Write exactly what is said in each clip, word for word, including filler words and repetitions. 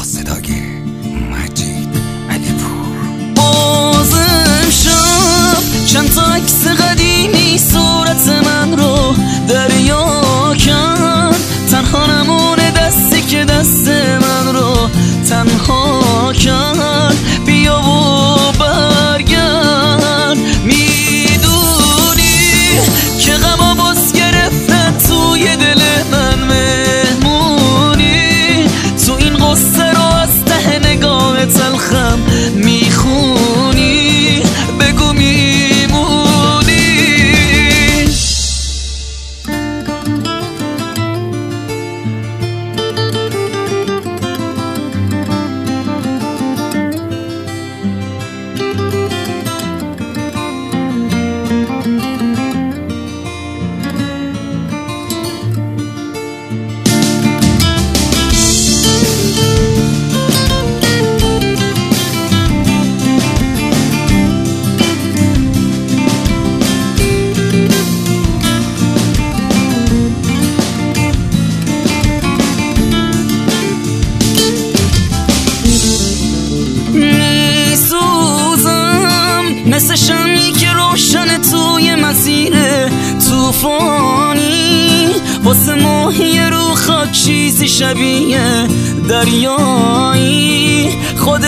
صدای مجید علیپور. بازم شب چند تا عکس قدیمی صورت من رو دریا کرد، تنها نمونه دستی که دست من رو تنها کرد. بیا و برگرد، میدونی که غما باز گرفته توی دل من مهمونی، تو این قصه رو از ته نگاه تلخم میخونی، بگو میمونی. مثل شمی که روشن توی مسیر توفانی، واسه ماهی رو خاک چیزی شبیه دریایی، خود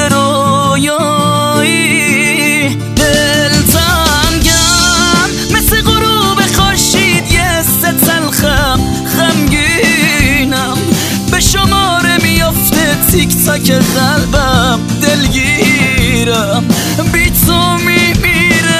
رویایی. دل تنگم مثل غروب خورشید، یه سه تلخم غمگینم، به شماره میافته تیک تاک قلبم، دلگیرم بی تو میمیرم.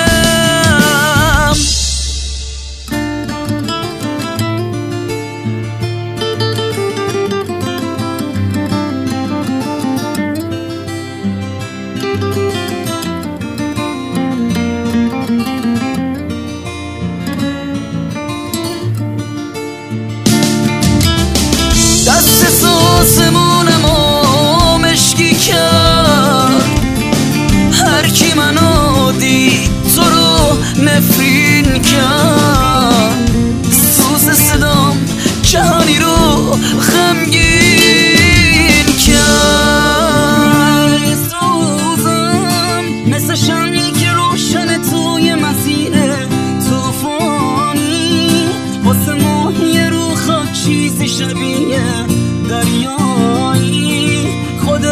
دست ساسمونم و مشکی کرد، هر کی منو دید تو رو نفرین کرد. سوز صدام جهانی رو غمگین کرد. سوزم مثل شمی که روشن توی مسیر توفانی، واسه ماهی رو خاک چیزی شبیه دریایی، خود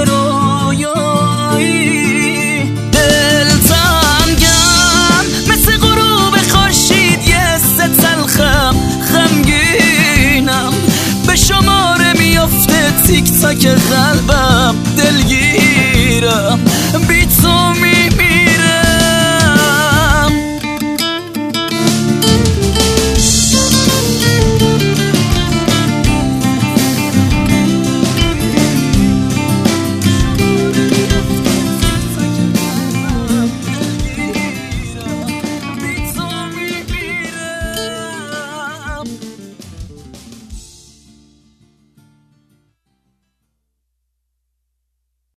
رویایی. دل تنگم مثل غروب خورشید، یه سه تلخم غمگینم، به شماره میافته تیک تاک قلبم، دلگیرم بی تو می